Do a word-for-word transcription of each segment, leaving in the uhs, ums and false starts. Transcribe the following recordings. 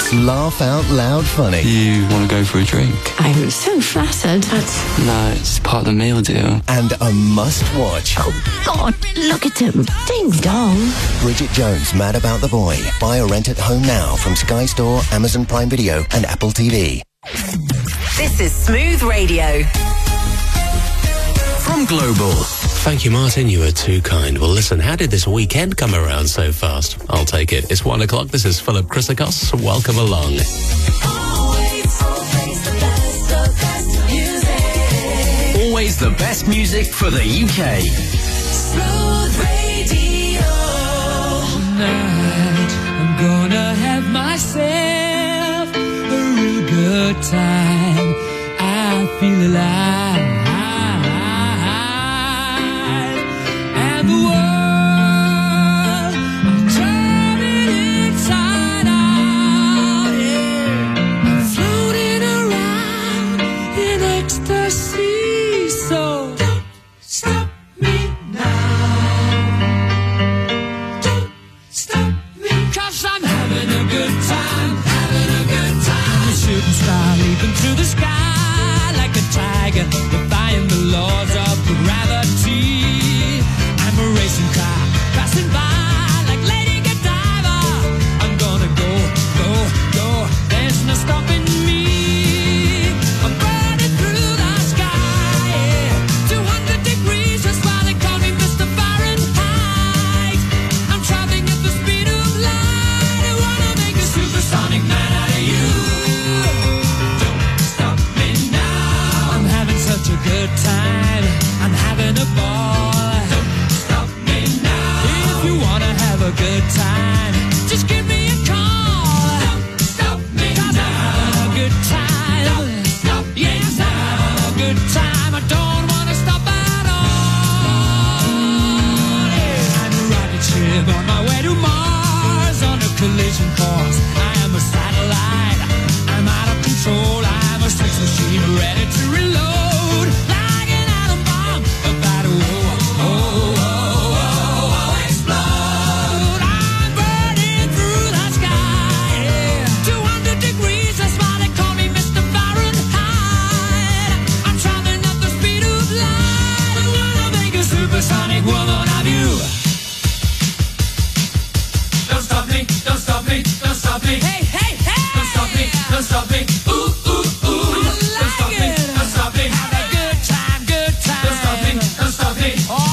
It's laugh out loud funny. You want to go for a drink? I'm so flattered, but... No, it's part of the meal deal. And a must-watch. Oh, God, look at him. Ding dong. Bridget Jones' Mad About the Boy. Buy or rent at home now from Sky Store, Amazon Prime Video and Apple T V. This is Smooth Radio. From Global. Thank you, Martin. You were too kind. Well, listen, how did this weekend come around so fast? I'll take it. It's one o'clock. This is Philip Chrysakos. Welcome along. Always, always the best, the best music. Always the best music for the U K. Smooth Radio. Tonight, I'm gonna have myself a real good time. I feel alive. Leaping through the sky like a tiger, defying the laws of gravity. I'm a racing car passing by like Lady Godiva. I'm gonna go, go, go. There's no stopping me. I'm burning through the sky, yeah. two hundred degrees, that's why they call me Mister Fahrenheit. I'm traveling at the speed of light. I wanna make a supersonic man out of you. Such a good time, I'm having a ball. Don't stop me now. If you wanna have a good time, just give me a call. Don't stop me now. Have a good time. Don't stop me yes, now. Have a good time. I don't wanna stop at all. Yeah. I'm a rocket ship on my way to Mars on a collision course. I am a satellite. I'm out of control. I'm a sex machine ready to reload. Supersonic woman of you. Don't stop me, don't stop me, don't stop me. Hey, hey, hey. Don't stop me, don't stop me. Ooh, ooh, ooh. Like don't stop it. me, don't stop me. Have a good time, good time. Don't stop me, don't stop me. Oh.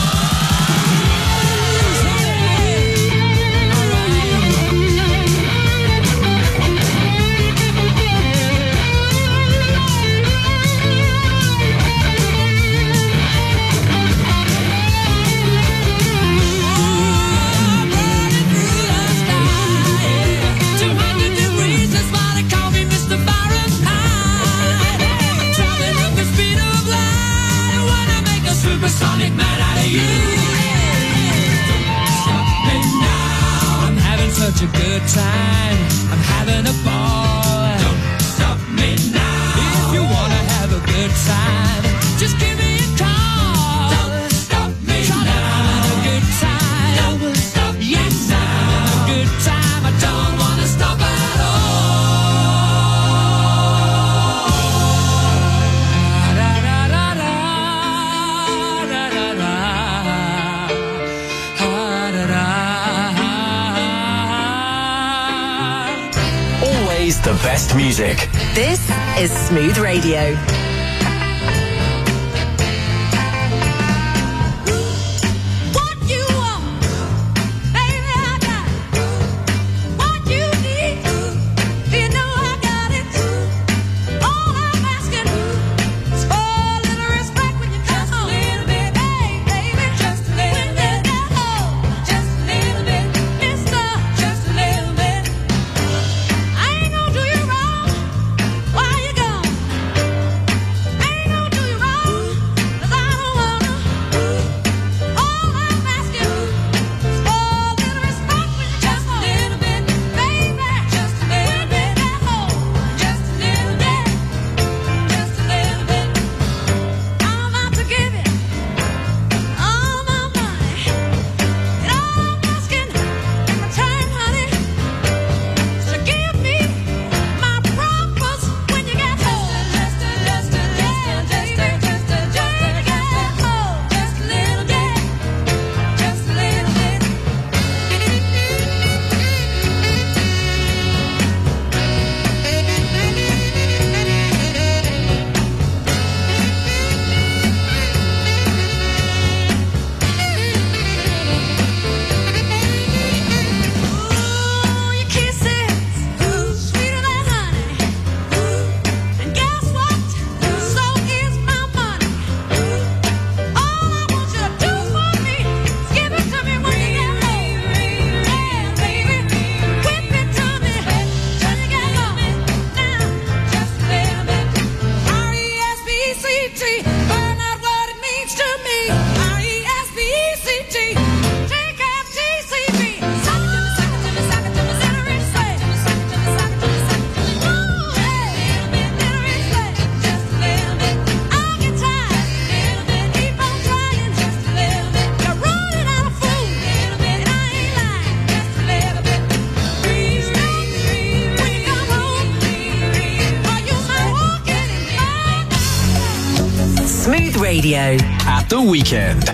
Supersonic man out of you. Don't stop me now. I'm having such a good time. I'm having a ball. Don't stop me now. If you wanna have a good time, just give me a call. Don't stop me now. I'm having a good time. Don't stop yes, now. I'm having a good time. I don't wanna stop at all. The best music. This is Smooth Radio. I ain't gonna do you wrong. Why you gone? Radio. At the weekend.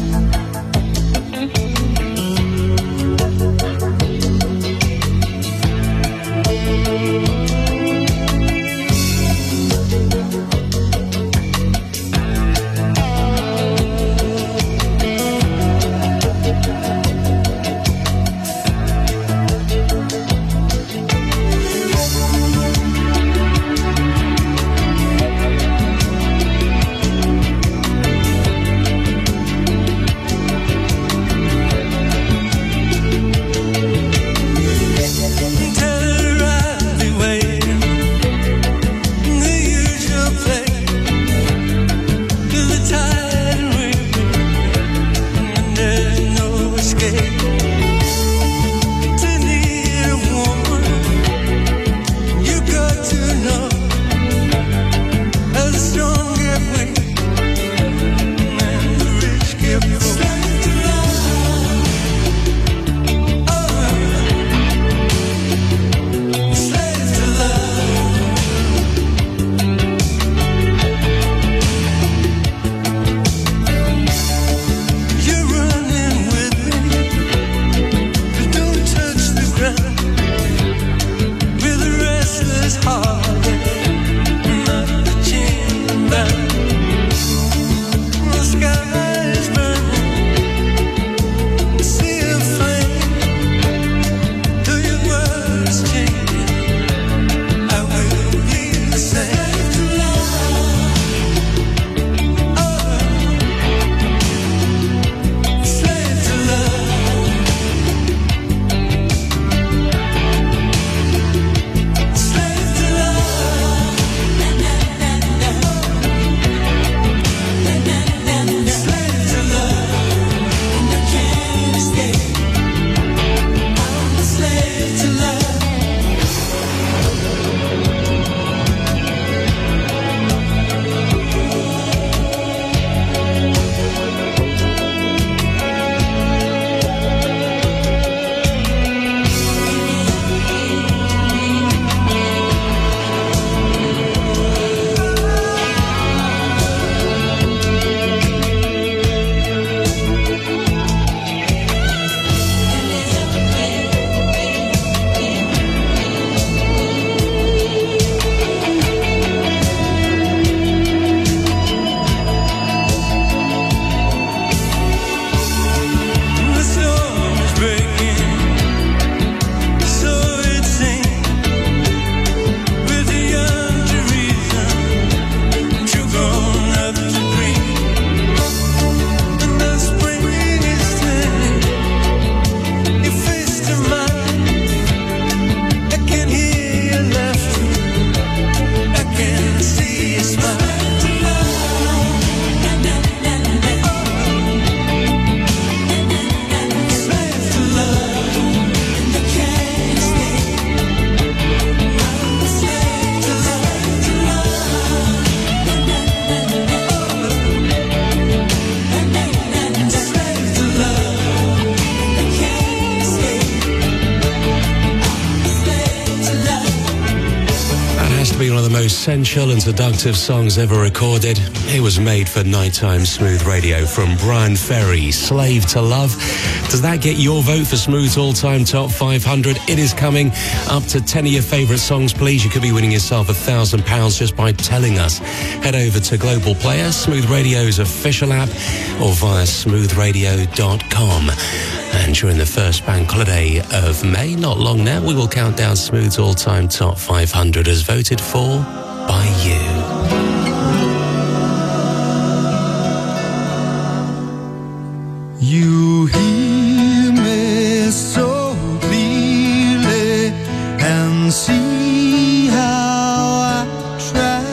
Essential and seductive songs ever recorded. It was made for nighttime Smooth Radio from Brian Ferry, Slave to Love. Does that get your vote for Smooth's all-time top five hundred? It is coming. Up to ten of your favourite songs, please. You could be winning yourself a thousand pounds just by telling us. Head over to Global Player, Smooth Radio's official app, or via smooth radio dot com. And during the first bank holiday of May, not long now, we will count down Smooth's all-time top five hundred as voted for by you. You hear me so clearly and see how I try.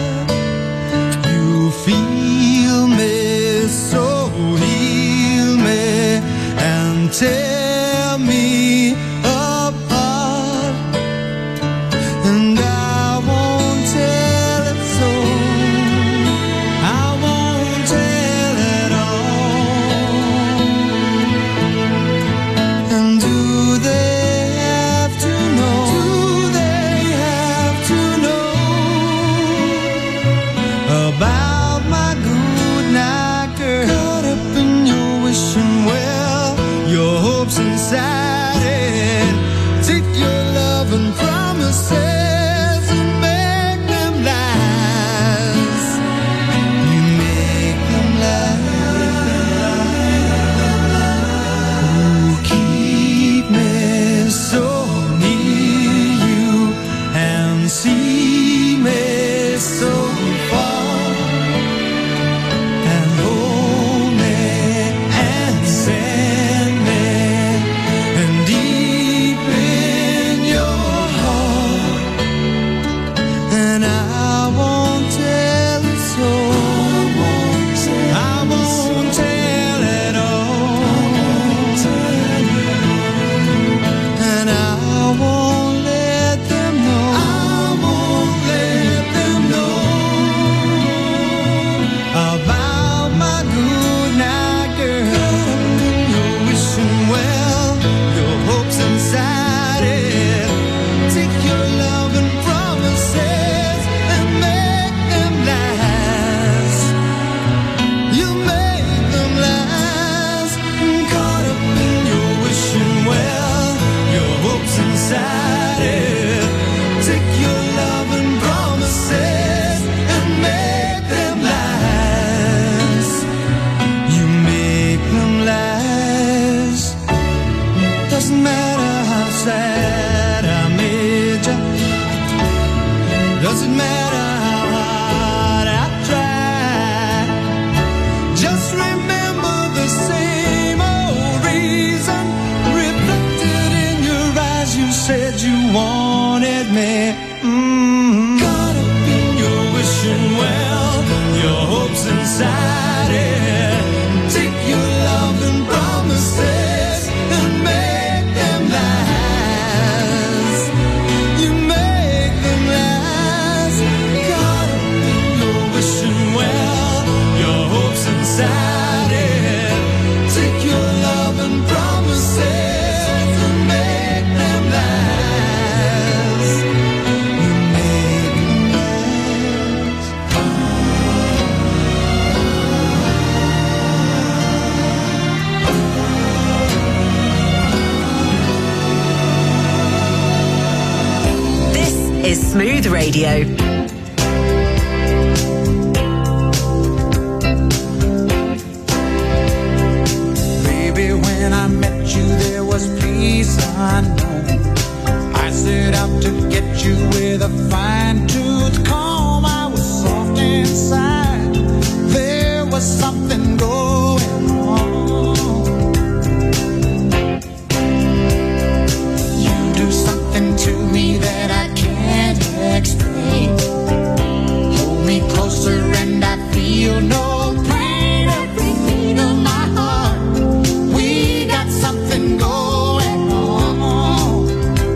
You feel me, so heal me and tear me apart. And I won't tell it so. I won't tell it all. And do they have to know? Do they have to wanted me. Mm. Caught up in your wishing well, your hopes inside it. Take your love and promises and make them last. You make them last. Caught up in your wishing well, your hopes inside it. Take your love and promises and make them last. You make them last. This is Smooth Radio. Baby, when I met you, there was peace unknown. I set out to get you with a fine tooth comb. I was soft inside. There was something going on. You do something to me that I can't explain. Hold me closer and I feel no pain. Every beat of my heart, we got something going on.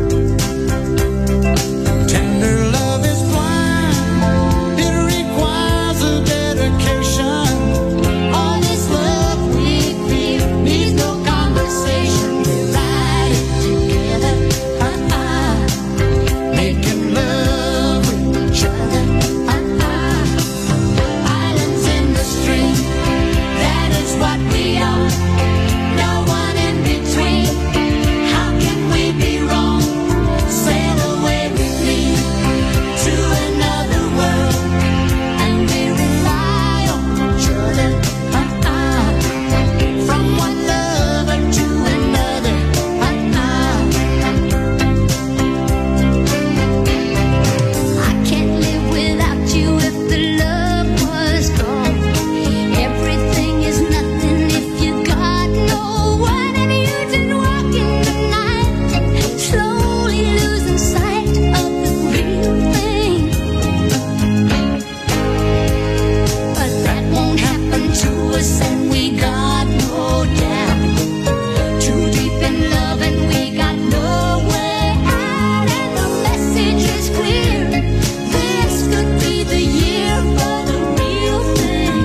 Tender love is blind, it requires a dedication. All this love we feel needs no conversation. We ride it together, uh-uh. Making love with each other, uh-uh. Islands in the stream, that is what we are. No one in between. How can we be wrong? Sail away with me to another world, and we rely on each other, uh-uh. From one lover to another, uh-uh. I can't live without you if the love was gone. Everything is nothing if you got no one, and you just walk in the night, slowly losing sight of the real thing. But that won't happen to us, and we got no doubt. Too deep in love, and we got no way out, and the message is clear. This could be the year for the real thing.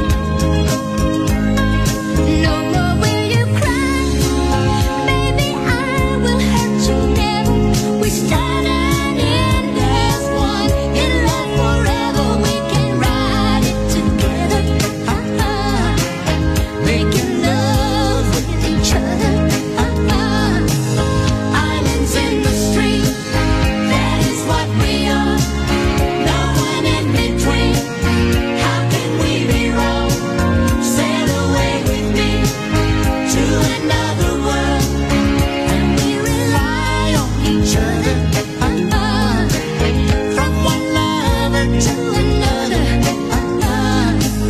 No more will you cry, baby, I will hurt you never. We stand and end as one, in love forever. We can ride it together, uh-uh. Making love with each other, uh-uh. Islands in the stream, that is what we are. No one in between. How can we be wrong? Sail away with me to another world, and we rely on each other, uh-uh. From one lover to another, uh-uh.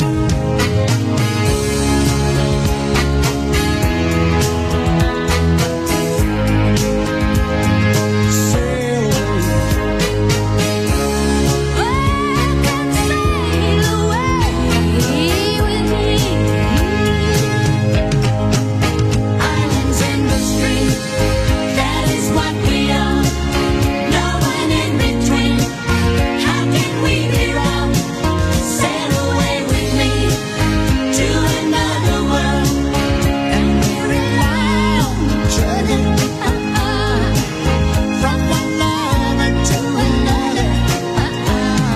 Sail away. Islands in the stream, that is what we are. No one in between. How can we be wrong? Sail away with me to another world, and we rely on each other, uh-uh. From one lover to another, uh-uh.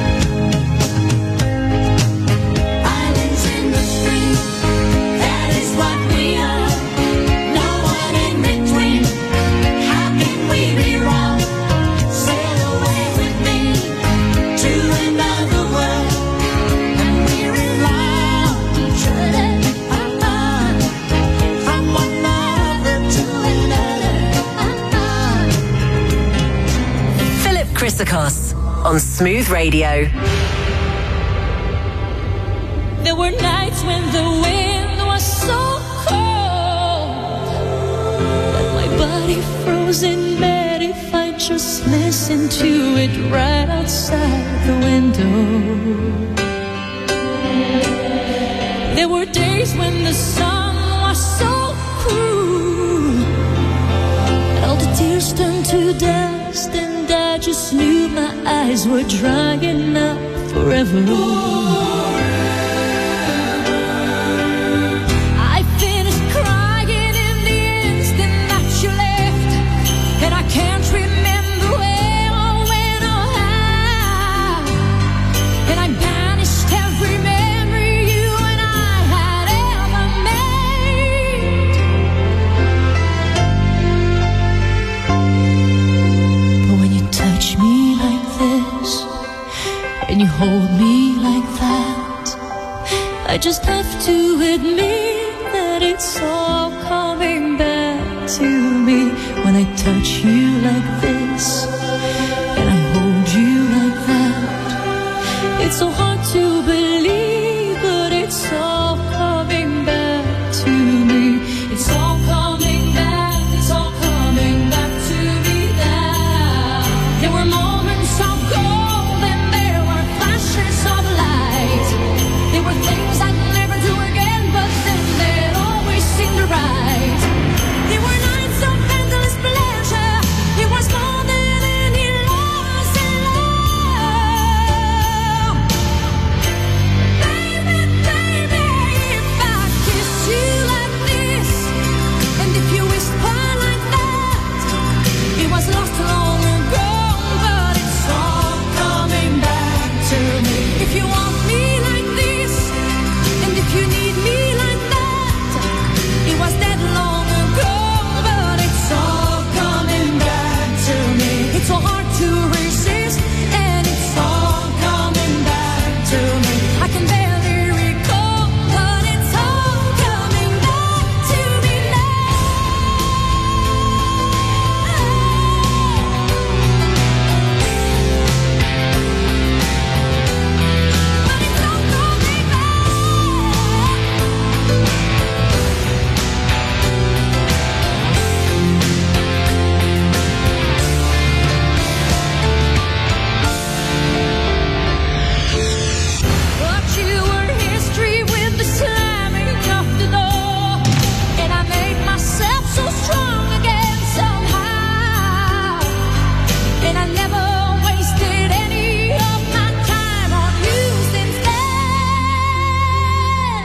Islands in the stream, that is what we are. No one in between. How can we be wrong? Sail away with me to another world, and we rely on each other, uh-uh. From one lover to another, uh-uh. Philip Chrysikos on Smooth Radio. There were nights when the wind was so cold that my body froze in bed if I just listen to it right outside the window. There were days when the sun was so cruel, all the tears turned to dust, and I just knew my eyes were drying up forever. I finished crying in the instant that you left, and I can't remember where or when or how, and I banished every memory you and I had ever made. But when you touch me like this, and you hold me like that, I just have to admit that it's all coming back to me. When I touch you like this, and I hold you like that, it's so hard to believe, but it's all coming back to me. It's all coming back, it's all coming back to me now. There were moments of gold and there were flashes of light. There were things I'd never do again, but then they'd always seem to right. There were nights of endless pleasure. It was more than any loss in love. Baby, baby, if I kiss you like this, and if you whisper like that, it was lost long ago, but it's all coming back to me. If you want me like this, and if you need me like that, it was dead long ago, but it's all coming back to me. It's so hard to resist, and it's all coming back to me. I can barely recall, but it's all coming back to me now. But it's all coming back. But you were history with the slamming of the door, and I made myself so strong again somehow, and I never wasted any of my time on you since then.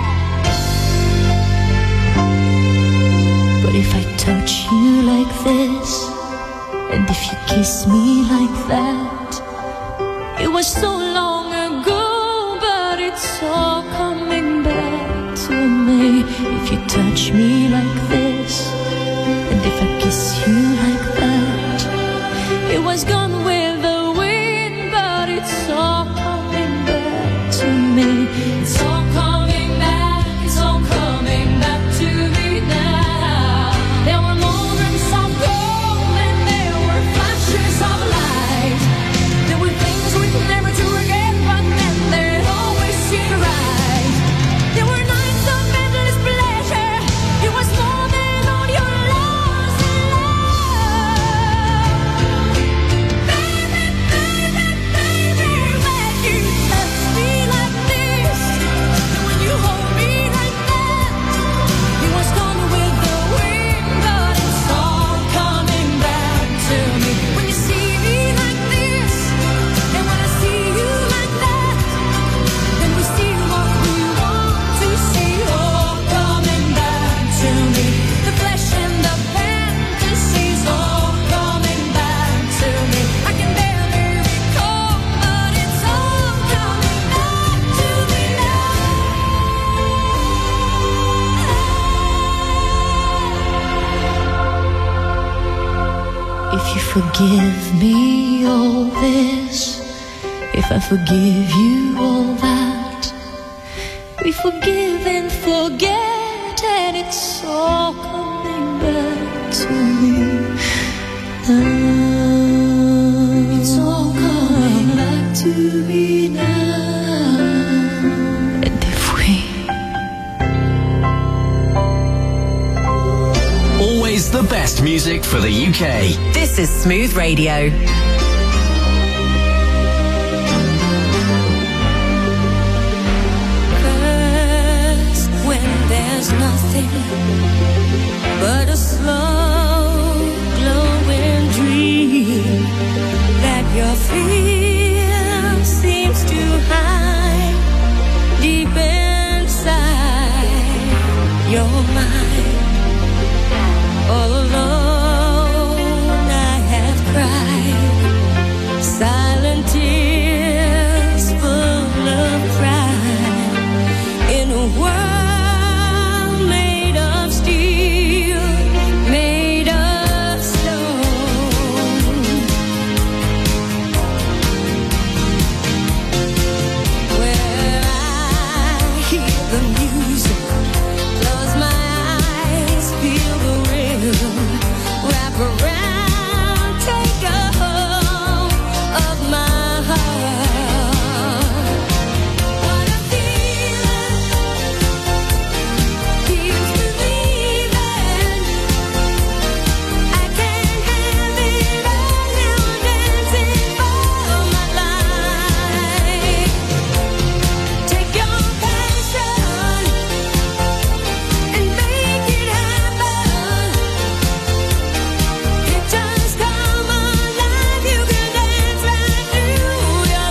But if I touch you like this, and if you kiss me like that, it was so long ago, but it's all coming back to me. If you touch me like this, and if I kiss you like that, it was gone with the wind, but it's all coming back to me. It's all coming back, it's all coming back to me now. There were moments of gold and there were flashes of light. There were things we'd never do again, but then they'd always seem right. There were nights of endless pleasure. It was more than all your loss in love. Baby, baby, baby, when you touch me like this, and when you hold me like that, it was gone with the wind, but it's all coming back to me. When you see me like this, and when I see you like that, then we see what we want to see, all coming back to me. The flesh and the fantasies, all coming back to me. I can barely recall, but it's all coming back to me now. If you forgive me all this, if I forgive you all that, we forgive and forget, and it's all coming back to me now. It's all coming back to me now. And if we Always the best music. music for the U K. This is Smooth Radio. First, when there's nothing but a slow glowing dream that your fear seems to hide deep inside your mind. All alone I have cried silent tears full of pride in a world made of steel, made of stone. Where I hear the music, close my eyes, feel the rhythm, wrap around, take a hold of my heart. What a feeling, feels believing. I can't have it all now, dancing for my life. Take your passion and make it happen. It just come alive. You can dance right through your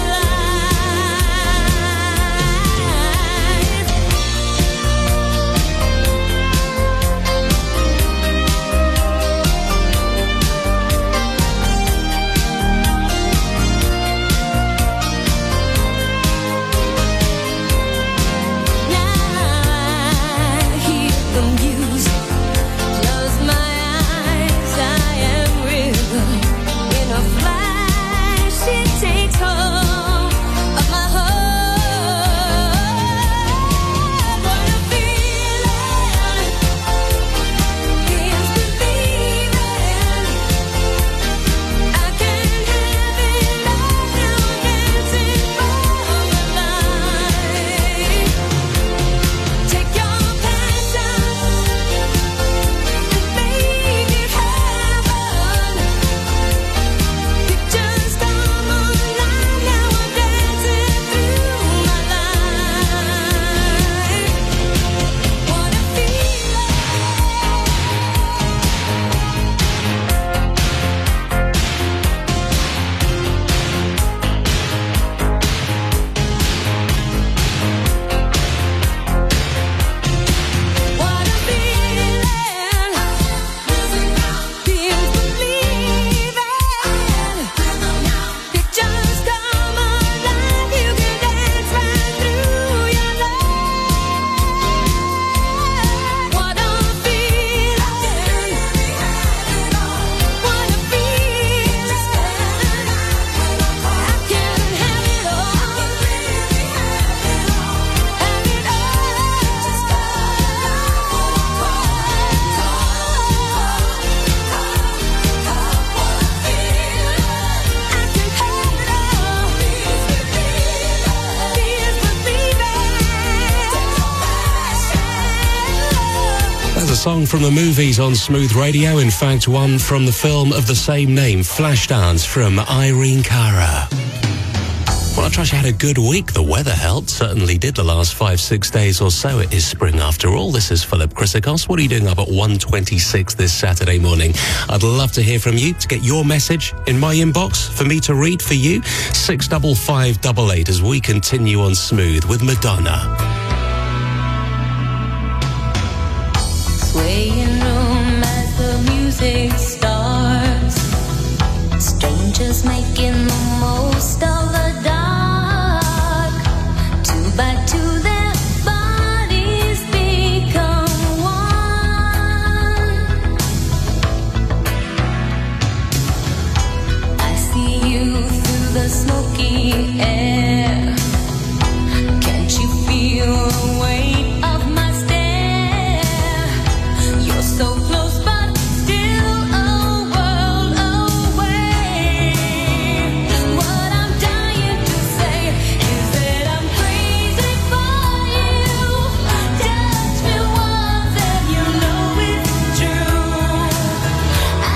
Now I hear the music, close my eyes, I am rhythm. In a flash, it takes hold of my heart. What a feeling, feels believing. I can't have it all now, dancing for my life. Take your passion and make it happen. Pictures come alive, now I'm dancing through my life. What a feeling. What a feeling, feels believing. Pictures come alive, you can dance right through your life. What a feeling, what a feeling. I can have it all, have it That's a song from the movies on Smooth Radio. In fact, one from the film of the same name, Flashdance, from Irene Cara. Well, I trust you had a good week. The weather helped, certainly did the last five, six days or so. It is spring after all. This is Philip Chrysikos. What are you doing up at one twenty-six this Saturday morning? I'd love to hear from you, to get your message in my inbox for me to read for you. six five five eight eight as we continue on Smooth with Madonna. swaying room as the music starts. Strangers making the most of the dark. Two by two, their bodies become one. I see you through the smoky air. Can't you feel the weight of my stare? You're so close, but still a world away. What I'm dying to say is that I'm crazy for you. Touch me once and you know it's true. I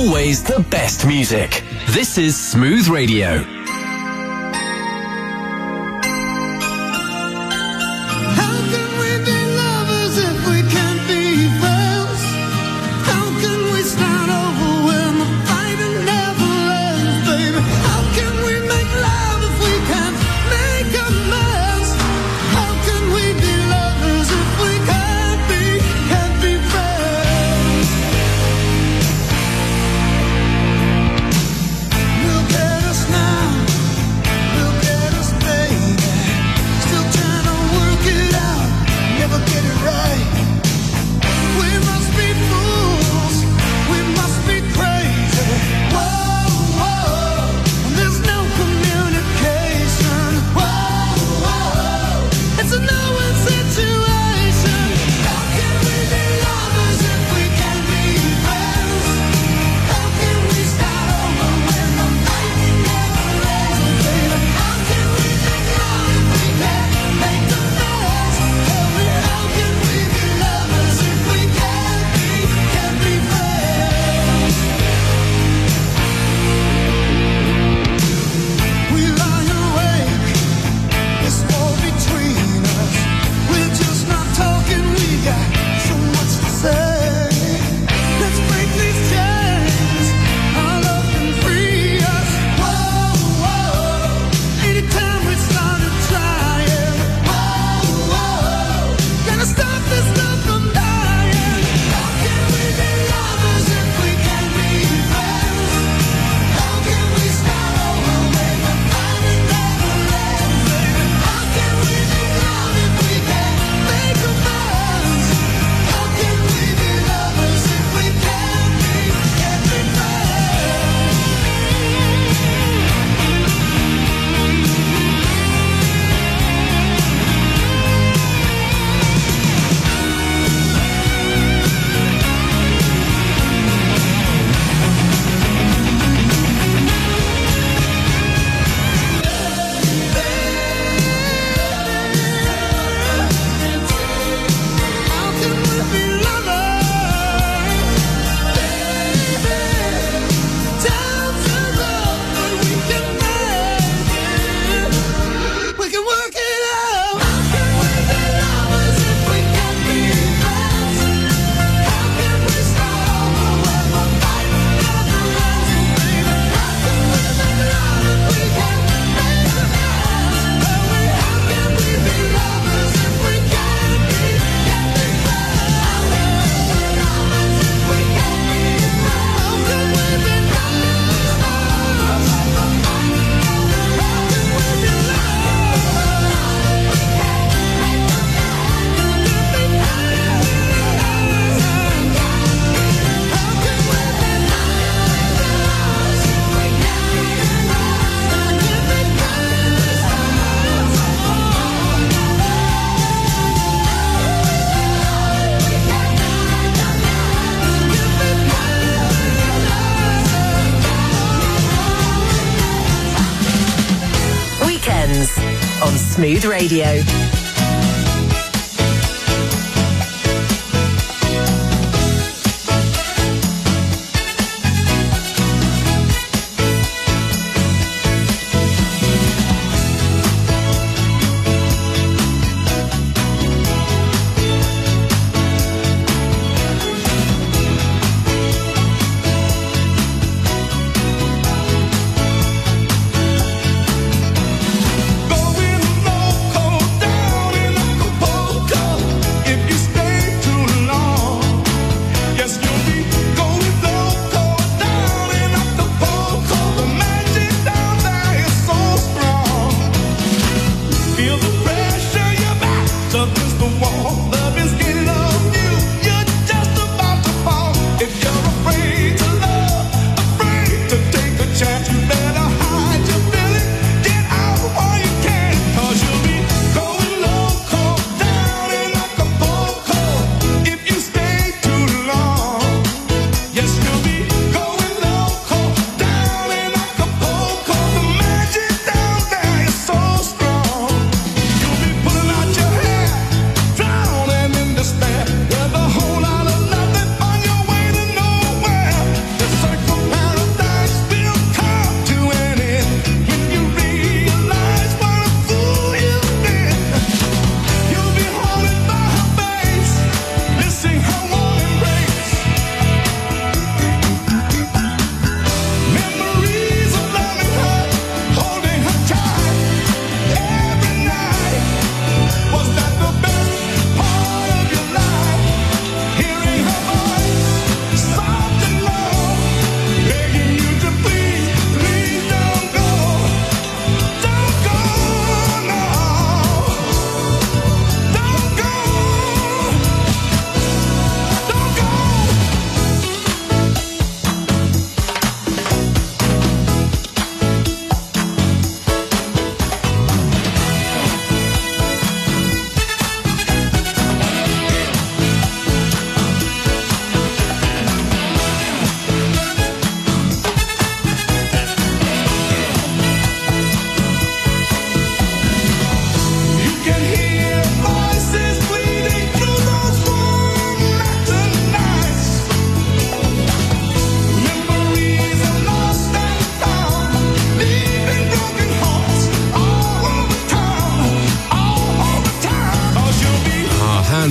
always the best music. This is Smooth Radio. On Smooth Radio. Going loco down.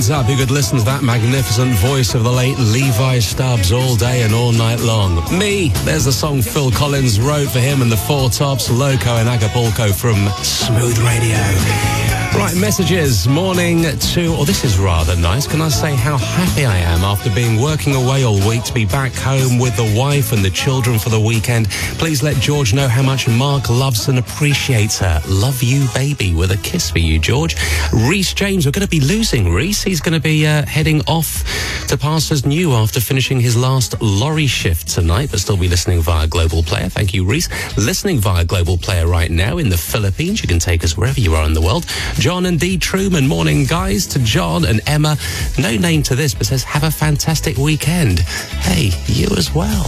hands up who could listen to that magnificent voice of the late Levi Stubbs all day and all night long. Me. There's the song Phil Collins wrote for him and the Four Tops, Loco and Acapulco from Smooth Radio. Right, messages. Morning to... Oh, this is rather nice. Can I say how happy I am after being working away all week to be back home with the wife and the children for the weekend? Please let George know how much Mark loves and appreciates her. Love you, baby, with a kiss for you, George. Reese James, we're going to be losing Reese. He's going to be uh, heading off to Pastors New after finishing his last lorry shift tonight, but still be listening via Global Player. Thank you, Reese. Listening via Global Player right now in the Philippines. You can take us wherever you are in the world. John and Dee Truman, morning, guys. To John and Emma, no name to this, but says, have a fantastic weekend. Hey, you as well.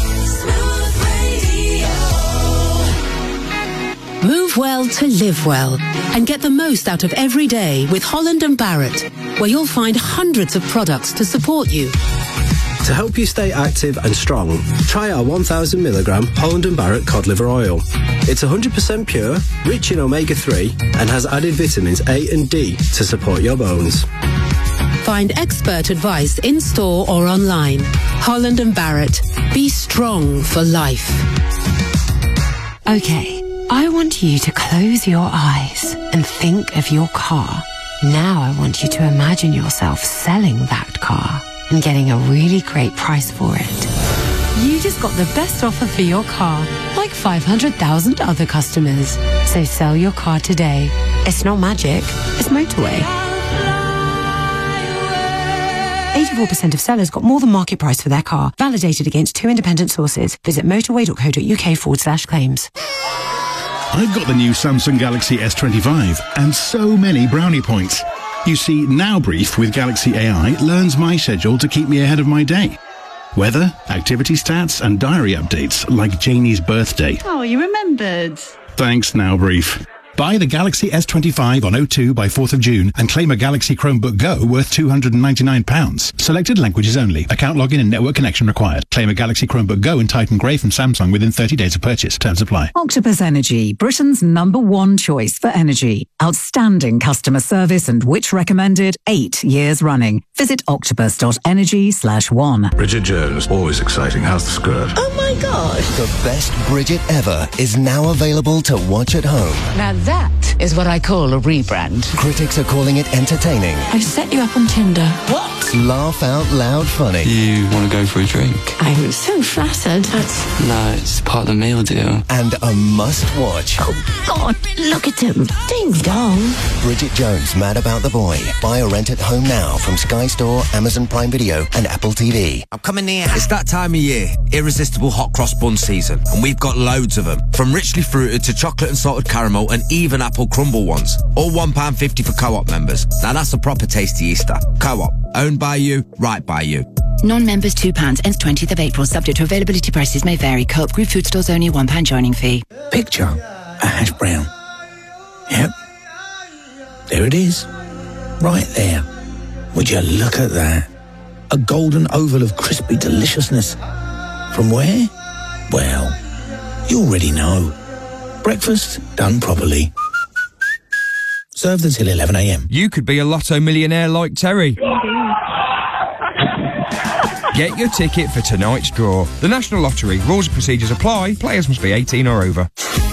Move well to live well and get the most out of every day with Holland and Barrett, where you'll find hundreds of products to support you. To help you stay active and strong, try our one thousand milligram Holland and Barrett cod liver oil. It's one hundred percent pure, rich in omega three, and has added vitamins A and D to support your bones. Find expert advice in-store or online. Holland and Barrett. Be strong for life. Okay, I want you to close your eyes and think of your car. Now I want you to imagine yourself selling that car and getting a really great price for it. You just got the best offer for your car, like five hundred thousand other customers. So sell your car today. It's not magic, it's motorway. eighty-four percent of sellers got more than market price for their car, validated against two independent sources. Visit motorway.co.uk forward slash claims. I've got the new Samsung Galaxy S twenty-five and so many brownie points. You see, Now Brief with Galaxy A I learns my schedule to keep me ahead of my day. Weather, activity stats, and diary updates like Janie's birthday. Oh, you remembered. Thanks, Now Brief. Buy the Galaxy S twenty-five on O two by fourth of June and claim a Galaxy Chromebook Go worth two hundred ninety-nine pounds. Selected languages only. Account login and network connection required. Claim a Galaxy Chromebook Go and Titan Grey from Samsung within thirty days of purchase. Terms apply. Octopus Energy, Britain's number one choice for energy. Outstanding customer service and Which recommended eight years running. Visit octopus.energy slash one. Bridget Jones, always exciting. How's the skirt? Oh my gosh. The best Bridget ever is now available to watch at home. Now that is what I call a rebrand. Critics are calling it entertaining. I set you up on Tinder. What? Laugh out loud funny. You want to go for a drink? I'm so flattered. But No, it's part of the meal deal. And a must-watch. oh God, look at him. Ding dong. Bridget Jones, Mad About the Boy. Buy or rent at home now from Sky Store, Amazon Prime Video, and Apple T V. I'm coming here. It's that time of year, irresistible hot cross bun season, and we've got loads of them. From richly fruited to chocolate and salted caramel and even apple crumble ones. All one pound fifty for Co-op members. Now that's a proper tasty Easter. Co-op, owned by you, right by you. Non-members two pounds, ends twentieth of April, subject to availability, prices may vary. Co-op Group food stores only, one pound joining fee. Picture a hash brown. Yep. There it is. Right there. Would you look at that? A golden oval of crispy deliciousness. From where? Well, you already know. Breakfast done properly. Served until eleven a m. You could be a lotto millionaire like Terry. Get your ticket for tonight's draw. The National Lottery. Rules and procedures apply. Players must be eighteen or over.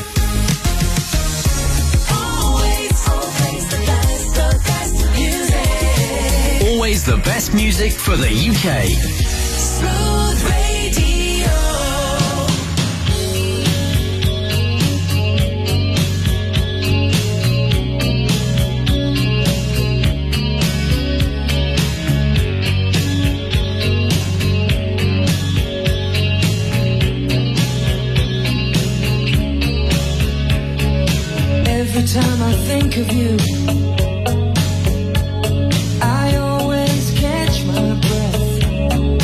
Always the best music for the U K. Smooth Radio. Every time I think of you, I always catch my breath.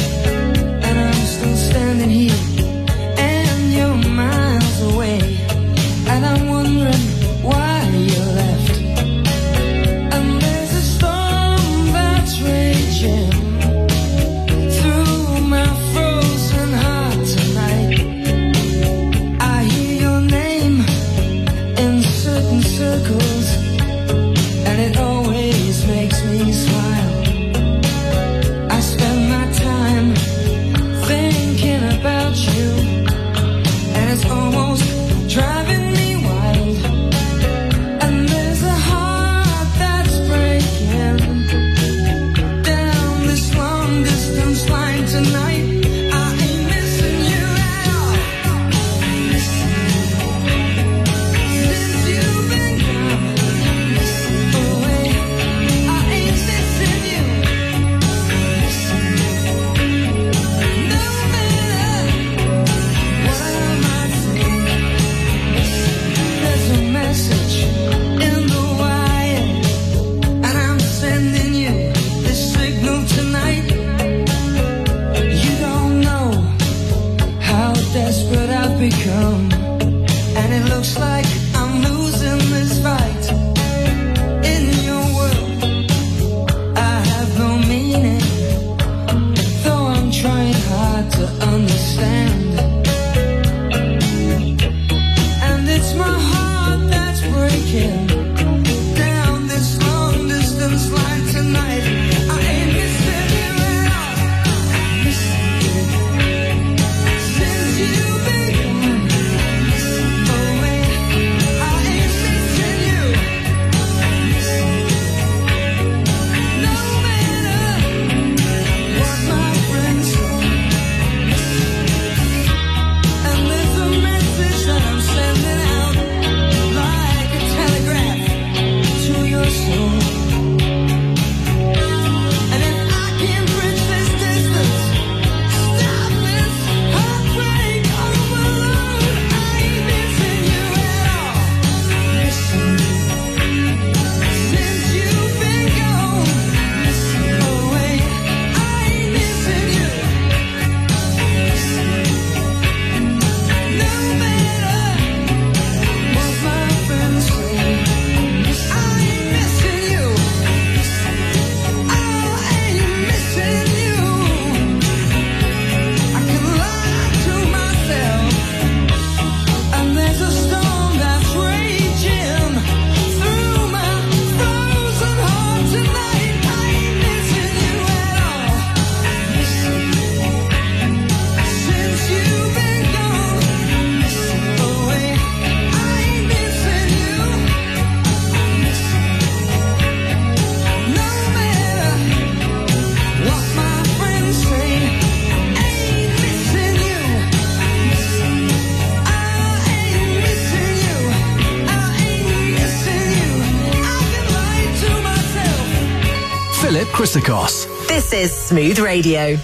Philip Christakos. This is Smooth Radio.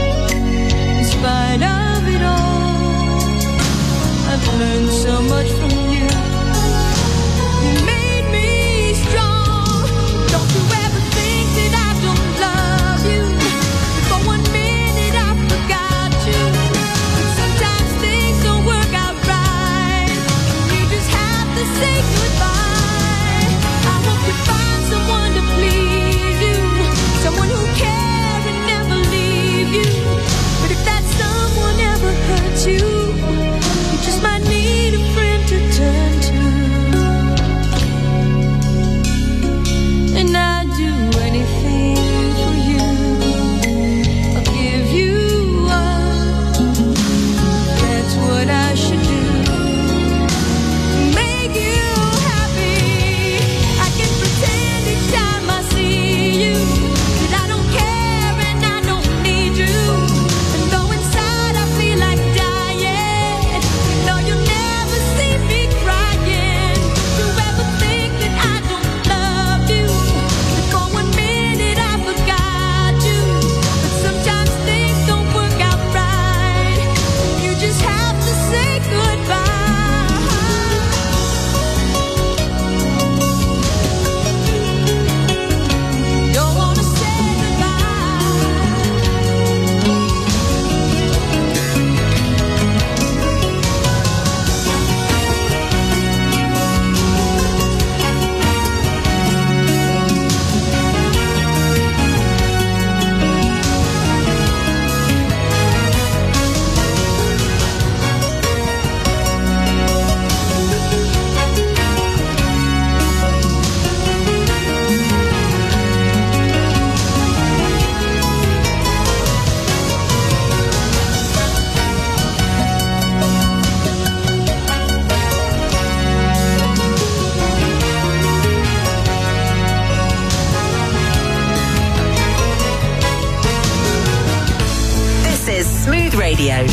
Learned so much from Radio.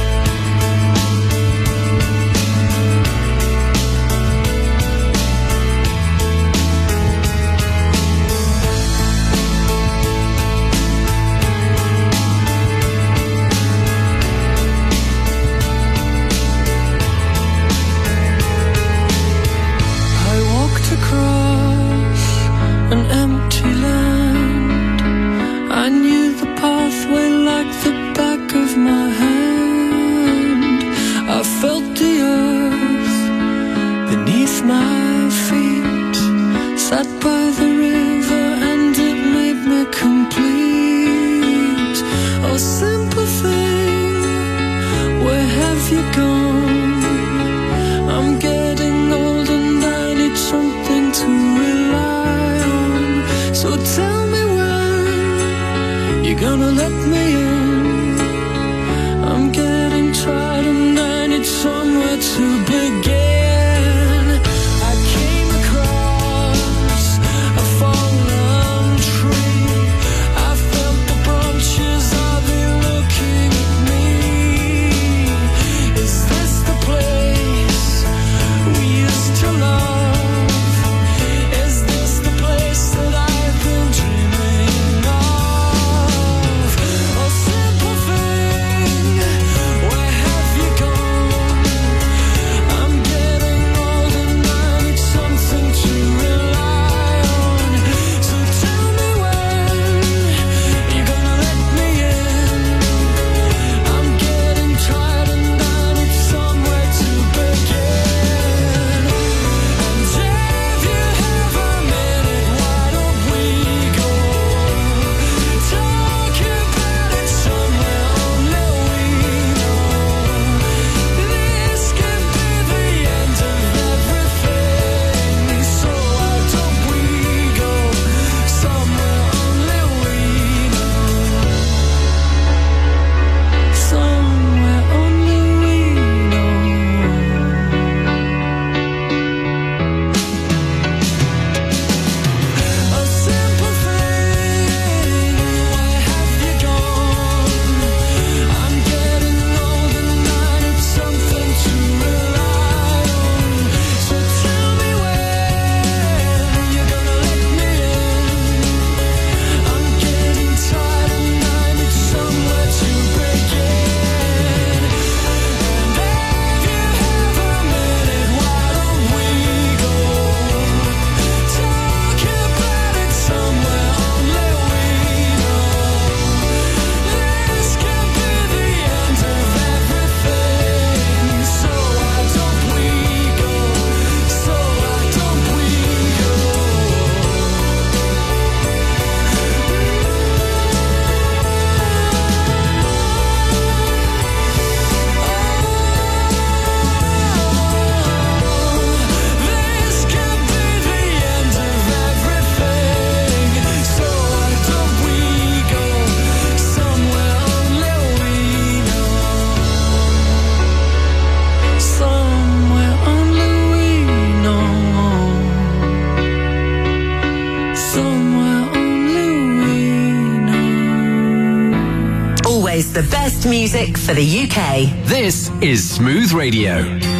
The best music for the U K. This is Smooth Radio.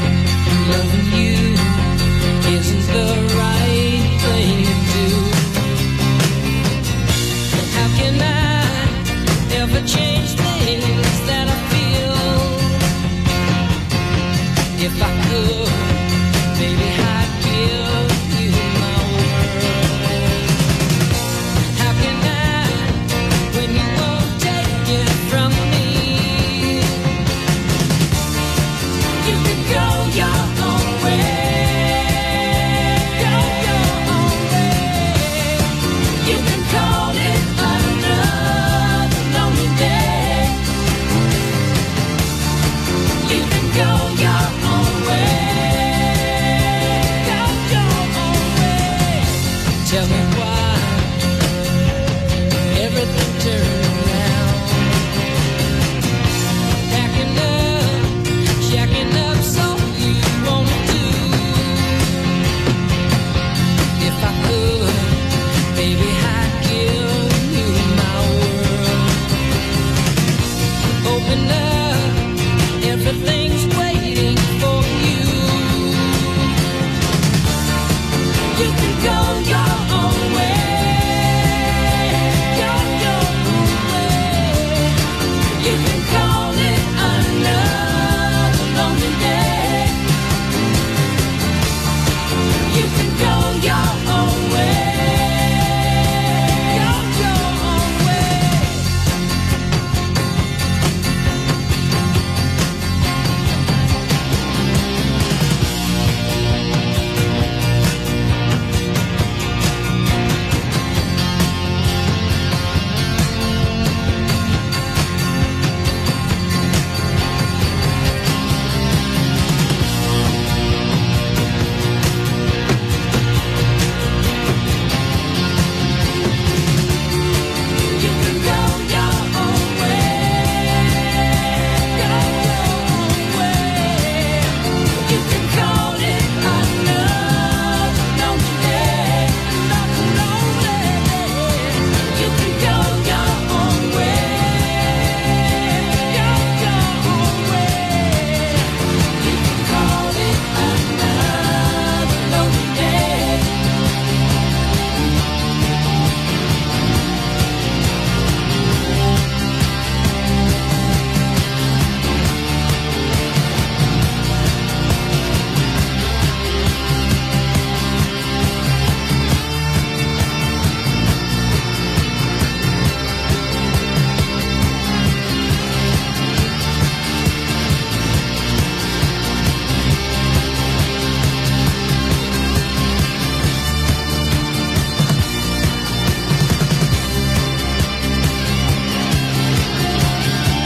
Loving you isn't the right thing to do. How can I ever change things that I feel? If I could, baby, I'd give you my world. How can I, when you won't take it from me? You can go your own way. Go your own way. You can call it another lonely day. You can go your own way. Go your own way. Tell me why everything turned around. Packing up, shacking up, so you wanna do. If I could, baby, I'd give you my world. Open up.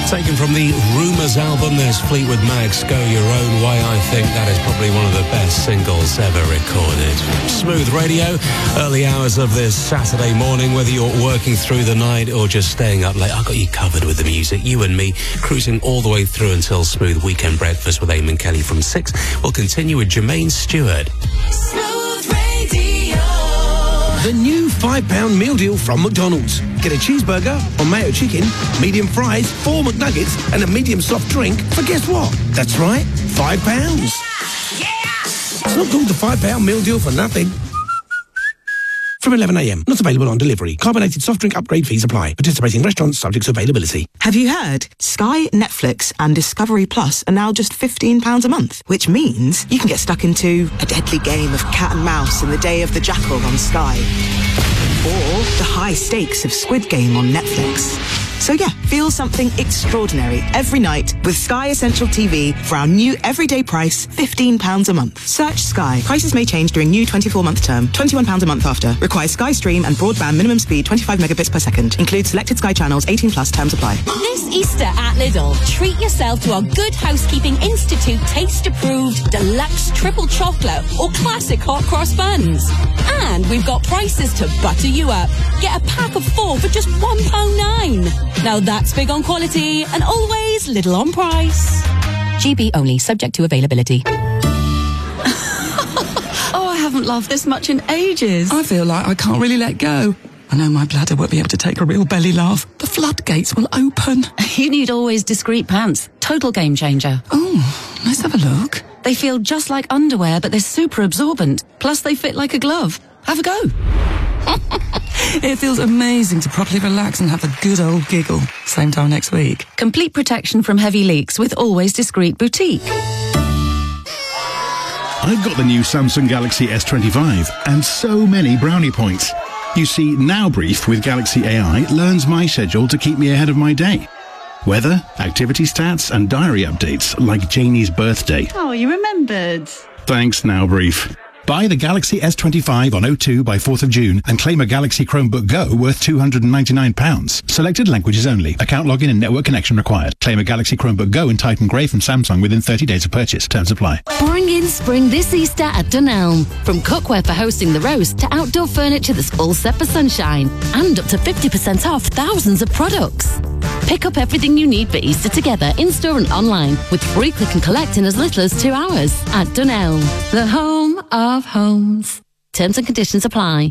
Taken from the Rumours album, there's Fleetwood Mac's Go Your Own Way. I think that is probably one of the best singles ever recorded. Smooth Radio, early hours of this Saturday morning, whether you're working through the night or just staying up late, I've got you covered with the music. You and me cruising all the way through until Smooth Weekend Breakfast with Eamon Kelly from six. We'll continue with Jermaine Stewart. Smooth Radio. The new five pound meal deal from McDonald's. Get a cheeseburger or mayo chicken, medium fries, four McNuggets, and a medium soft drink for guess what? That's right, five pounds. Yeah! Yeah! It's not called the five pound meal deal for nothing. From eleven a m. Not available on delivery. Carbonated soft drink upgrade fees apply. Participating restaurants subject to availability. Have you heard? Sky, Netflix and Discovery Plus are now just fifteen pounds a month, which means you can get stuck into a deadly game of cat and mouse in the Day of the Jackal on Sky. Or the high stakes of Squid Game on Netflix. So yeah, feel something extraordinary every night with Sky Essential T V for our new everyday price, fifteen pounds a month. Search Sky. Prices may change during new twenty-four month term. twenty-one pounds a month after. Requires Sky Stream and broadband minimum speed twenty-five megabits per second. Includes selected Sky channels, eighteen plus, terms apply. This Easter at Lidl, treat yourself to our Good Housekeeping Institute taste-approved deluxe triple chocolate or classic hot cross buns. And we've got prices to butter you up. Get a pack of four for just one pound nine. Now that's big on quality and always little on price. G B only, subject to availability. Oh, I haven't laughed this much in ages. I feel like I can't really let go. I know my bladder won't be able to take a real belly laugh. The floodgates will open. You need Always Discreet pants. Total game changer. Oh, let's have a look. They feel just like underwear, but they're super absorbent. Plus, they fit like a glove. Have a go. It feels amazing to properly relax and have a good old giggle. Same time next week. Complete protection from heavy leaks with Always Discreet Boutique. I've got the new Samsung Galaxy S twenty-five and so many brownie points. You see, Now Brief with Galaxy A I learns my schedule to keep me ahead of my day. Weather, activity stats and diary updates like Janie's birthday. Oh, you remembered. Thanks, Now Brief. Buy the Galaxy S twenty-five on O two by fourth of June and claim a Galaxy Chromebook Go worth two hundred ninety-nine pounds. Selected languages only. Account login and network connection required. Claim a Galaxy Chromebook Go in Titan Grey from Samsung within thirty days of purchase. Terms apply. Bring in spring this Easter at Dunelm. From cookware for hosting the roast to outdoor furniture that's all set for sunshine. And up to fifty percent off thousands of products. Pick up everything you need for Easter together in-store and online with free click and collect in as little as two hours at Dunelm, the home of homes. Terms and conditions apply.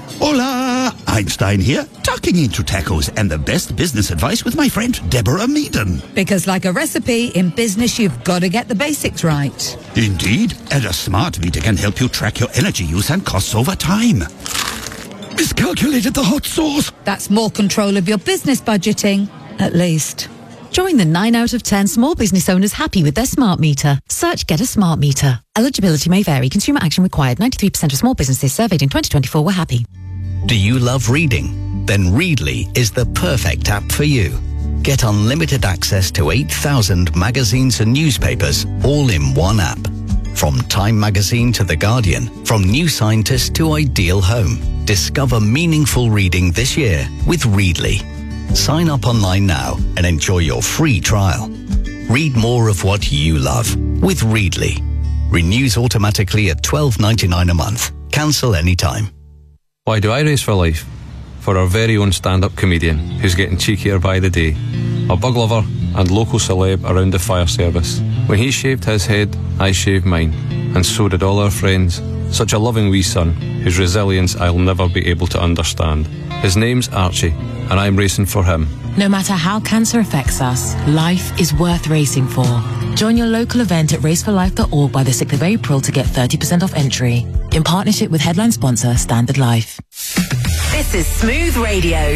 Hola! Einstein here, tucking into tacos and the best business advice with my friend Deborah Meaden. Because like a recipe, in business you've got to get the basics right. Indeed, and a smart meter can help you track your energy use and costs over time. Miscalculated the hot sauce. That's more control of your business budgeting, at least. Join the nine out of ten small business owners happy with their smart meter. Search Get a Smart Meter. Eligibility may vary. Consumer action required. ninety-three percent of small businesses surveyed in twenty twenty-four were happy. Do you love reading? Then Readly is the perfect app for you. Get unlimited access to eight thousand magazines and newspapers all in one app. From Time Magazine to The Guardian, from New Scientist to Ideal Home. Discover meaningful reading this year with Readly. Sign up online now and enjoy your free trial. Read more of what you love with Readly. Renews automatically at twelve ninety-nine a month. Cancel anytime. Why do I race for life? For our very own stand-up comedian who's getting cheekier by the day. A bug lover and local celeb around the fire service. When he shaved his head, I shaved mine. And so did all our friends. Such a loving wee son, whose resilience I'll never be able to understand. His name's Archie, and I'm racing for him. No matter how cancer affects us, life is worth racing for. Join your local event at race for life dot org by the sixth of April to get thirty percent off entry. In partnership with headline sponsor Standard Life. This is Smooth Radio.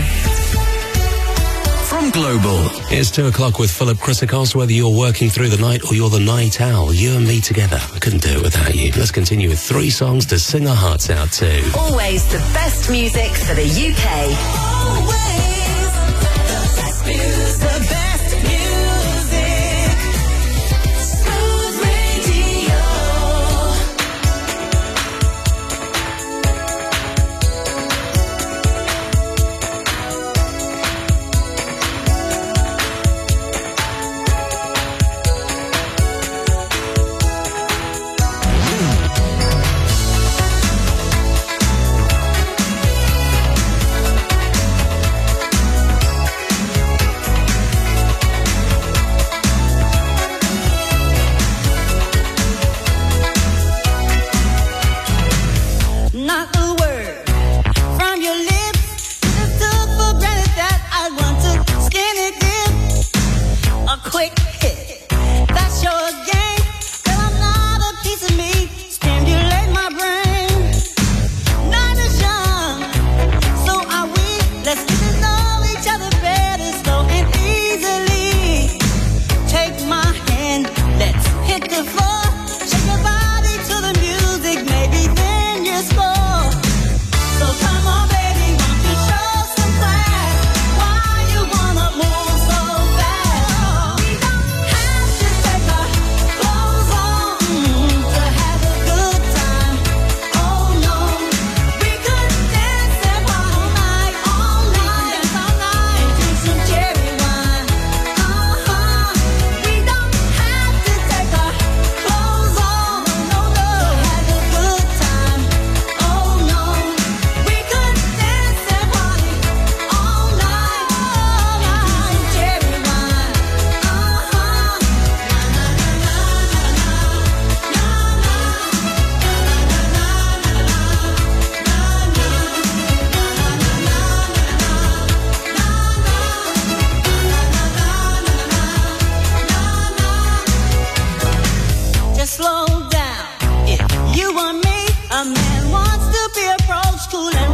From Global. It's two o'clock with Philip Chrysikos. Whether you're working through the night or you're the night owl, you and me together. I couldn't do it without you. Let's continue with three songs to sing our hearts out to. Always the best music for the U K. Always the best music. The best music. Smooth Radio. fool.